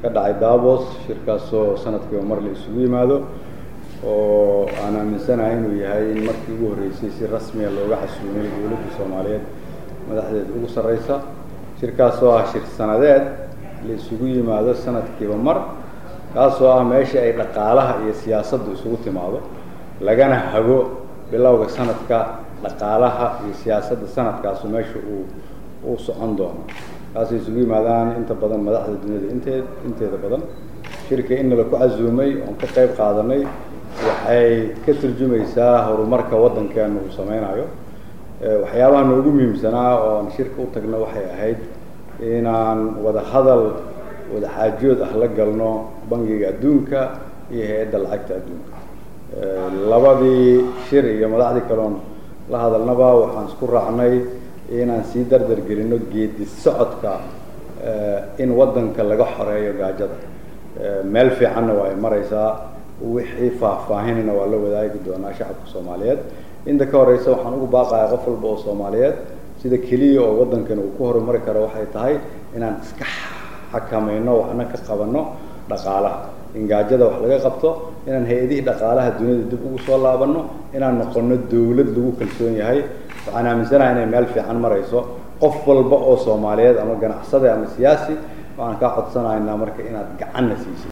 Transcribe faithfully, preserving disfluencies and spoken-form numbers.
ka dhacay Davos shirkaasoo sanadkii mar la isugu yimaado oo aan aaminsanahay inuu yahay in markii ugu horeysay si rasmi ah looga xasuumay dowladda Soomaaliyeed madaxdeeda ugu sareysa shirkaasoo ah shir sanadeed la isugu yimaado sanadkiiba mar kaasoo ah meesha ay dhaqaalaha iyo siyaasaddu isugu timaado lagana hago bilowga sanadka dhaqaalaha iyo siyaasadda sanadkaas meesha uu uu socon doono kaasoo isugu yimaadaan inta badan madaxda dunida inteed inteeda badan shirka in la ku casuumay oo ka qayb qaadanay waxay ka turjumaysaa horumarka waddankeena uu sameeyo waxyaabaha ugu muhiimsanaa oo shirka u tagna waxay ahayd inaan wada hadal wada xaajood ah la galno bangiga adduunka iyo hay'adda lacagta adduunka labadii shir iyo madaxdii kaloon la hadalnaba waxaan isku raacnay inaan sii dardar gelino geedi socodka in waddanka laga xoreeyo gaajada meel fiicanna waa ay maraysaa wixii faahfaahinina waa la wadaagi doonaa shacabka Soomaaliyeed inta ka horeysa waxaan ugu baaqayaa qof walba oo Soomaaliyeed sida kaliya oo waddankan uu ku horumari karo waxay tahay inaan iska xakamayno waxna ka qabanno dhaqaalaha in gaajada wax laga qabto inaan hay'adaha dhaqaalaha dunida dib ugu soo laabanno inaan noqono dawlad lagu kalsoon yahay waxaan aaminsanahay inay meel fiican marayso qof walba oo Soomaaliyeed ama ganacsade ama siyaasi waxaan ka codsanaynaa marka inaad gacan na siiso